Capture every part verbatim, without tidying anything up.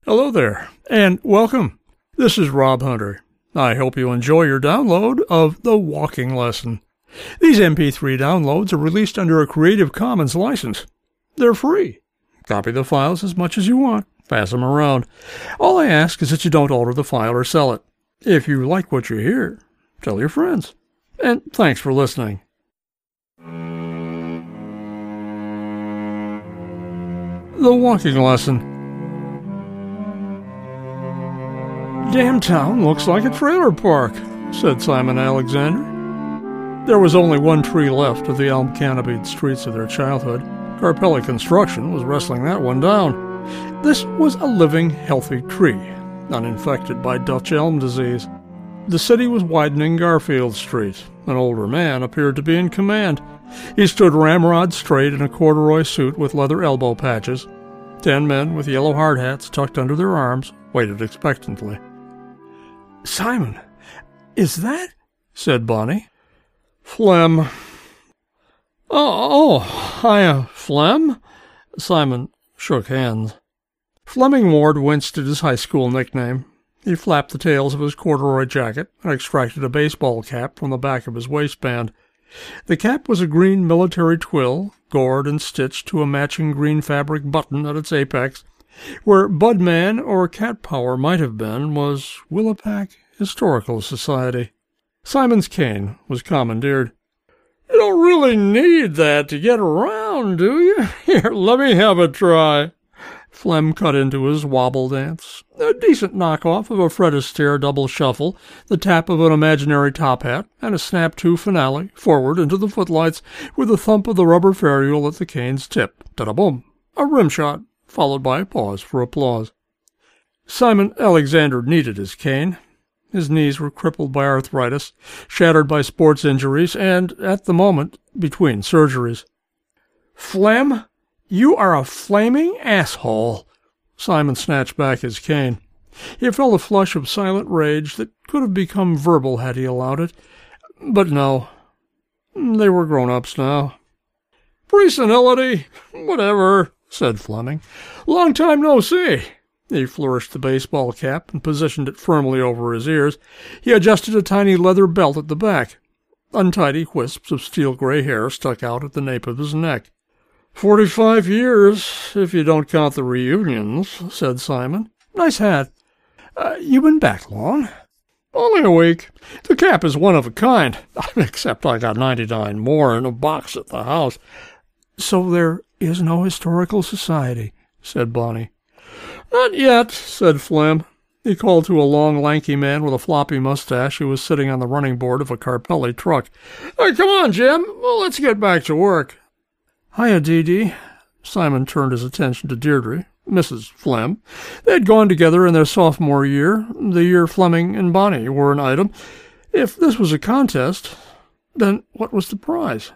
Hello there, and welcome. This is Rob Hunter. I hope you enjoy your download of The Walking Lesson. These M P three downloads are released under a Creative Commons license. They're free. Copy the files as much as you want. Pass them around. All I ask is that you don't alter the file or sell it. If you like what you hear, tell your friends. And thanks for listening. The Walking Lesson. Damn town looks like a trailer park, said Simon Alexander. There was only one tree left of the elm-canopied streets of their childhood. Carpelli Construction was wrestling that one down. This was a living, healthy tree, uninfected by Dutch elm disease. The city was widening Garfield Street. An older man appeared to be in command. He stood ramrod straight in a corduroy suit with leather elbow patches. Ten men with yellow hard hats tucked under their arms waited expectantly. "Simon, is that?" said Bonnie. "Phlegm." "Oh, oh, hiya, Phlegm." Simon shook hands. Fleming Ward winced at his high school nickname. He flapped the tails of his corduroy jacket and extracted a baseball cap from the back of his waistband. The cap was a green military twill, gored and stitched to a matching green fabric button at its apex. Where Budman or Cat Power might have been was Willapack Historical Society. Simon's cane was commandeered. "You don't really need that to get around, do you? Here, let me have a try." Phlegm cut into his wobble dance, a decent knockoff of a Fred Astaire double shuffle, the tap of an imaginary top hat, and a snap-to finale, forward into the footlights, with a thump of the rubber ferrule at the cane's tip. Ta-da-boom! A rim shot, followed by a pause for applause. Simon Alexander needed his cane. His knees were crippled by arthritis, shattered by sports injuries, and, at the moment, between surgeries. "Phlegm, you are a flaming asshole." Simon snatched back his cane. He felt a flush of silent rage that could have become verbal had he allowed it. But no. They were grown-ups now. "Pre-senility, whatever," said Fleming. "Long time no see." He flourished the baseball cap and positioned it firmly over his ears. He adjusted a tiny leather belt at the back. Untidy wisps of steel-gray hair stuck out at the nape of his neck. Forty-five years, if you don't count the reunions," said Simon. "Nice hat. Uh, you been back long?" "Only a week. The cap is one of a kind, except I got ninety-nine more in a box at the house." "So there is no historical society," said Bonnie. "Not yet," said Phlegm. He called to a long, lanky man with a floppy mustache who was sitting on the running board of a Carpelli truck. "Hey, come on, Jim. Well, let's get back to work." "Hiya, Dee Dee." Simon turned his attention to Deirdre, Missus Phlegm. They had gone together in their sophomore year, the year Fleming and Bonnie were an item. If this was a contest, then what was the prize?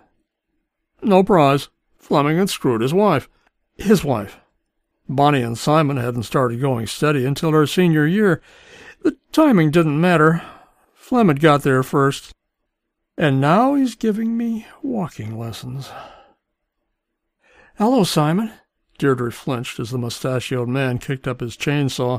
No prize. Fleming had screwed his wife. His wife. Bonnie and Simon hadn't started going steady until her senior year. The timing didn't matter. Phlegm had got there first. And now he's giving me walking lessons. "Hello, Simon." Deirdre flinched as the mustachioed man kicked up his chainsaw.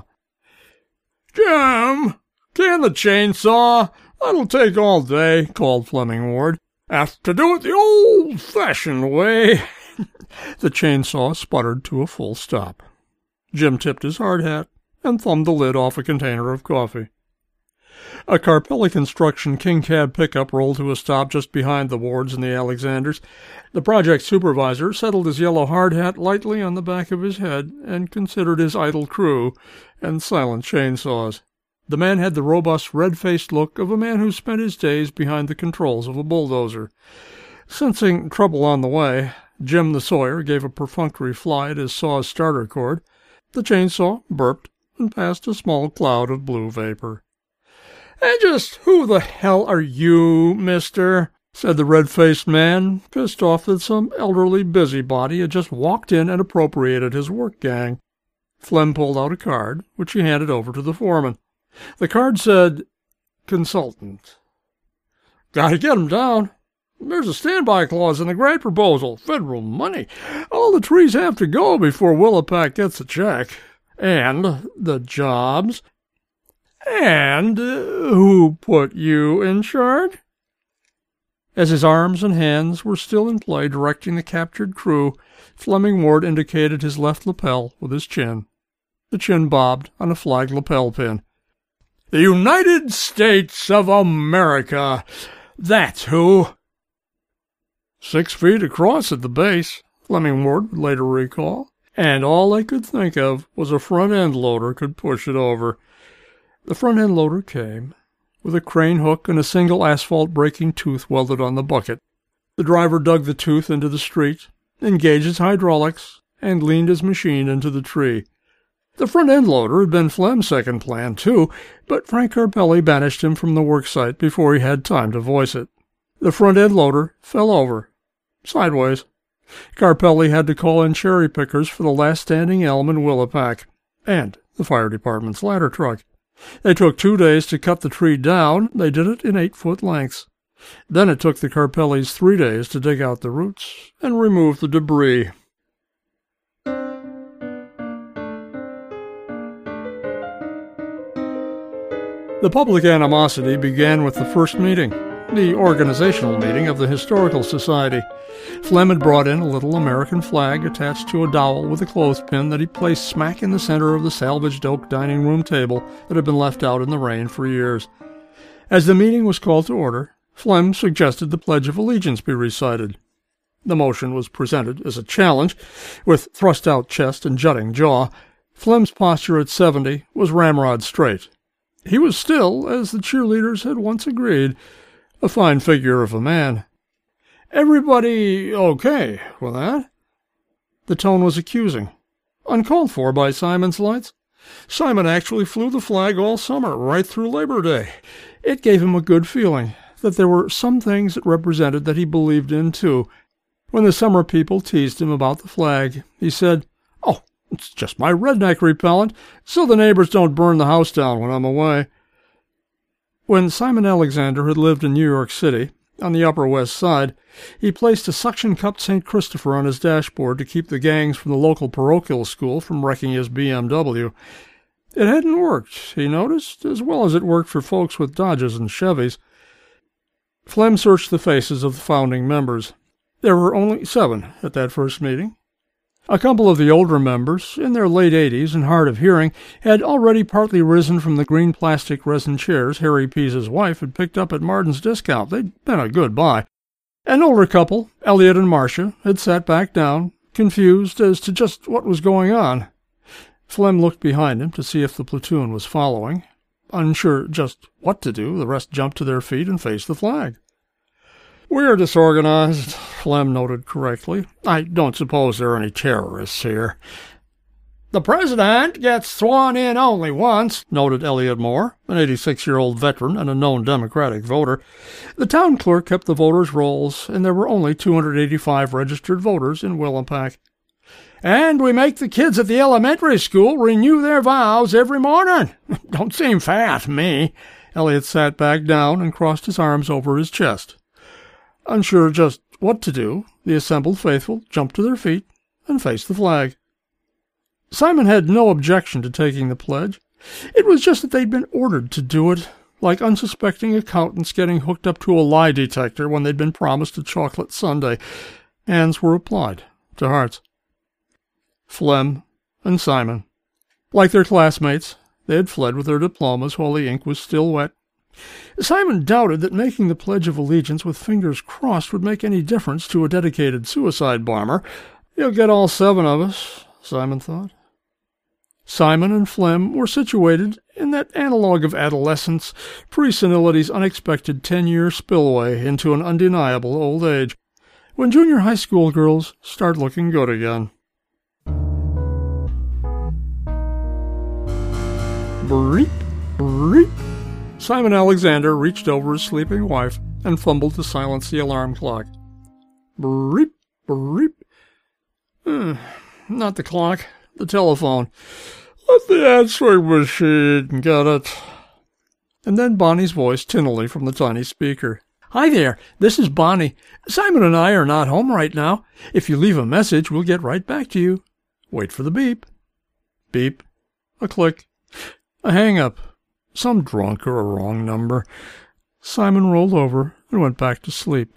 "Jim, can the chainsaw? That'll take all day," called Fleming Ward. "Have to do it the old-fashioned way." The chainsaw sputtered to a full stop. Jim tipped his hard hat and thumbed the lid off a container of coffee. A Carpelli Construction King Cab pickup rolled to a stop just behind the Wards and the Alexanders. The project supervisor settled his yellow hard hat lightly on the back of his head and considered his idle crew and silent chainsaws. The man had the robust, red-faced look of a man who spent his days behind the controls of a bulldozer. Sensing trouble on the way, Jim the Sawyer gave a perfunctory fly at his saw's starter cord. The chainsaw burped and passed a small cloud of blue vapor. "And just who the hell are you, mister?" said the red-faced man, pissed off that some elderly busybody had just walked in and appropriated his work gang. Phlegm pulled out a card, which he handed over to the foreman. The card said, "Consultant." "Gotta get 'em down. There's a standby clause in the grant proposal. Federal money. All the trees have to go before Willapack gets a check." And the jobs. And who put you in charge? As his arms and hands were still in play directing the captured crew, Fleming Ward indicated his left lapel with his chin. The chin bobbed on a flag lapel pin. The United States of America, that's who. Six feet across at the base, Fleming Ward would later recall, and all they could think of was a front-end loader could push it over. The front-end loader came, with a crane hook and a single asphalt-breaking tooth welded on the bucket. The driver dug the tooth into the street, engaged its hydraulics, and leaned his machine into the tree. The front-end loader had been Flem's second plan, too, but Frank Carpelli banished him from the worksite before he had time to voice it. The front-end loader fell over, sideways. Carpelli had to call in cherry pickers for the last standing elm in Willipack, and the fire department's ladder truck. They took two days to cut the tree down. They did it in eight-foot lengths. Then it took the Carpellis three days to dig out the roots and remove the debris. The public animosity began with the first meeting, the organizational meeting of the Historical Society. Flem had brought in a little American flag attached to a dowel with a clothespin that he placed smack in the center of the salvaged oak dining room table that had been left out in the rain for years. As the meeting was called to order, Flem suggested the Pledge of Allegiance be recited. The motion was presented as a challenge, with thrust-out chest and jutting jaw. Flem's posture at seventy was ramrod straight. He was still, as the cheerleaders had once agreed, a fine figure of a man. Everybody okay with that? The tone was accusing, uncalled for by Simon's lights. Simon actually flew the flag all summer, right through Labor Day. It gave him a good feeling that there were some things it represented that he believed in, too. When the summer people teased him about the flag, he said, "Oh, it's just my redneck repellent, so the neighbors don't burn the house down when I'm away." When Simon Alexander had lived in New York City, on the Upper West Side, he placed a suction-cupped Saint Christopher on his dashboard to keep the gangs from the local parochial school from wrecking his B M W. It hadn't worked, he noticed, as well as it worked for folks with Dodges and Chevys. Flem searched the faces of the founding members. There were only seven at that first meeting. A couple of the older members, in their late eighties and hard of hearing, had already partly risen from the green plastic resin chairs Harry Pease's wife had picked up at Martin's Discount. They'd been a good buy. An older couple, Elliot and Marcia, had sat back down, confused as to just what was going on. Flem looked behind him to see if the platoon was following. Unsure just what to do, the rest jumped to their feet and faced the flag. "We're disorganized," Flem noted correctly. "I don't suppose there are any terrorists here." "The president gets sworn in only once," noted Elliot Moore, an eighty-six-year-old veteran and a known Democratic voter. The town clerk kept the voters' rolls, and there were only two hundred eighty-five registered voters in Willipack. "And we make the kids at the elementary school renew their vows every morning. Don't seem fair to me." Elliot sat back down and crossed his arms over his chest. Unsure just what to do, the assembled faithful jumped to their feet and faced the flag. Simon had no objection to taking the pledge. It was just that they'd been ordered to do it, like unsuspecting accountants getting hooked up to a lie detector when they'd been promised a chocolate sundae. Hands were applied to hearts. Flem and Simon. Like their classmates, they had fled with their diplomas while the ink was still wet. Simon doubted that making the Pledge of Allegiance with fingers crossed would make any difference to a dedicated suicide bomber. "You'll get all seven of us," Simon thought. Simon and Flem were situated in that analogue of adolescence, pre-senility's unexpected ten-year spillway into an undeniable old age, when junior high school girls start looking good again. Breep, breep. Simon Alexander reached over his sleeping wife and fumbled to silence the alarm clock. Breep, breep. Hmm, not the clock, the telephone. "Let the answering machine get it." And then Bonnie's voice tinnily from the tiny speaker. "Hi there, this is Bonnie. Simon and I are not home right now. If you leave a message, we'll get right back to you. Wait for the beep." Beep, A click. A hang-up. Some drunk or a wrong number. Simon rolled over and went back to sleep.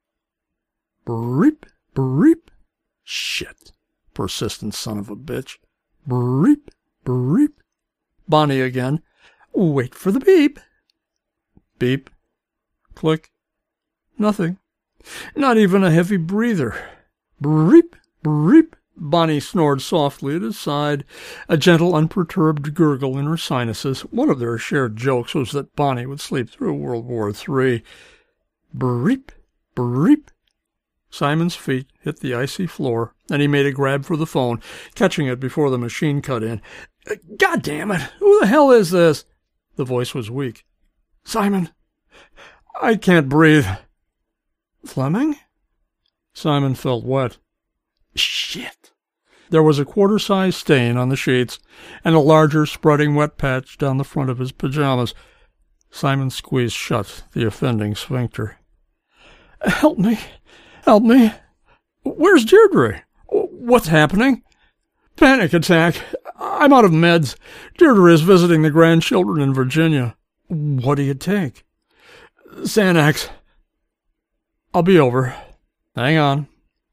Breep, breep. Shit. Persistent son of a bitch. Breep, breep. Bonnie again. Wait for the beep. Beep. Click. Nothing. Not even a heavy breather. Breep, breep. Bonnie snored softly at his side, a gentle, unperturbed gurgle in her sinuses. One of their shared jokes was that Bonnie would sleep through World War Three. Breep, breep. Simon's feet hit the icy floor, and he made a grab for the phone, catching it before the machine cut in. God damn it! Who the hell is this? The voice was weak. Simon, I can't breathe. Fleming? Simon felt wet. Shit. There was a quarter-size stain on the sheets, and a larger, spreading wet patch down the front of his pajamas. Simon squeezed shut the offending sphincter. Help me. Help me. Where's Deirdre? What's happening? Panic attack. I'm out of meds. Deirdre is visiting the grandchildren in Virginia. What do you take? Xanax. I'll be over. Hang on.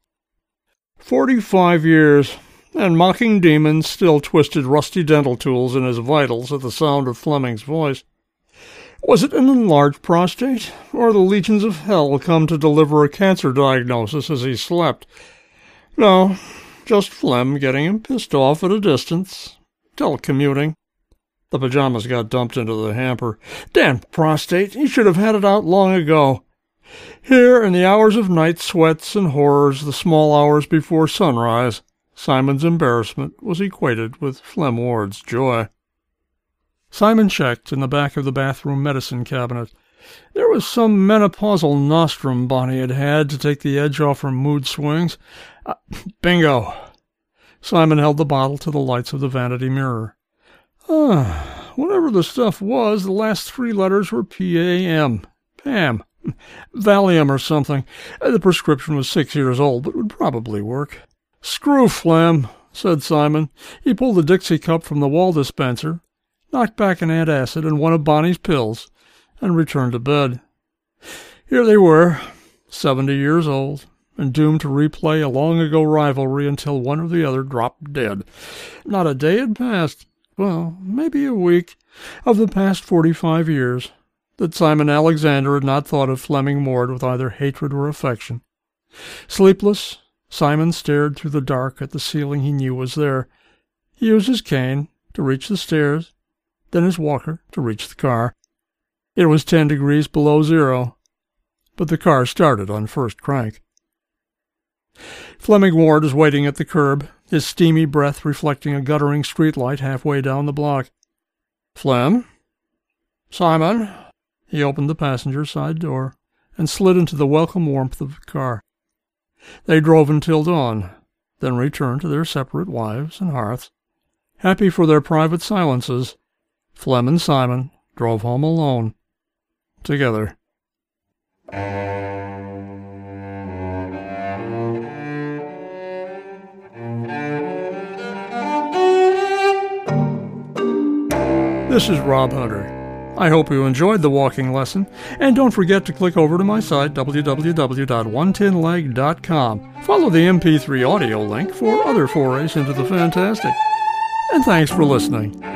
Forty-five years, and mocking demons still twisted rusty dental tools in his vitals at the sound of Fleming's voice. Was it an enlarged prostate, or the legions of hell come to deliver a cancer diagnosis as he slept? No, just Flem getting him pissed off at a distance. Telecommuting. The pajamas got dumped into the hamper. Damn prostate, he should have had it out long ago. Here, in the hours of night sweats and horrors, the small hours before sunrise, Simon's embarrassment was equated with Flem Ward's joy. Simon checked in the back of the bathroom medicine cabinet. There was some menopausal nostrum Bonnie had had to take the edge off her mood swings. Uh, bingo! Simon held the bottle to the lights of the vanity mirror. Ah, whatever the stuff was, the last three letters were P A M. Pam. Valium or something. The prescription was six years old, but would probably work. Screw Flem, said Simon. He pulled the Dixie cup from the wall dispenser, knocked back an antacid and one of Bonnie's pills, and returned to bed. Here they were, seventy years old, and doomed to replay a long-ago rivalry until one or the other dropped dead. Not a day had passed, well, maybe a week, of the past forty-five years, that Simon Alexander had not thought of Fleming Ward with either hatred or affection. Sleepless, Simon stared through the dark at the ceiling he knew was there. He used his cane to reach the stairs, then his walker to reach the car. It was ten degrees below zero, but the car started on first crank. Fleming Ward was waiting at the curb, his steamy breath reflecting a guttering streetlight halfway down the block. Flem? Simon? He opened the passenger side door and slid into the welcome warmth of the car. They drove until dawn, then returned to their separate wives and hearths. Happy for their private silences, Flem and Simon drove home alone, together. This is Rob Hunter. I hope you enjoyed the walking lesson, and don't forget to click over to my site, w w w dot one tin leg dot com. Follow the M P three audio link for other forays into the fantastic. And thanks for listening.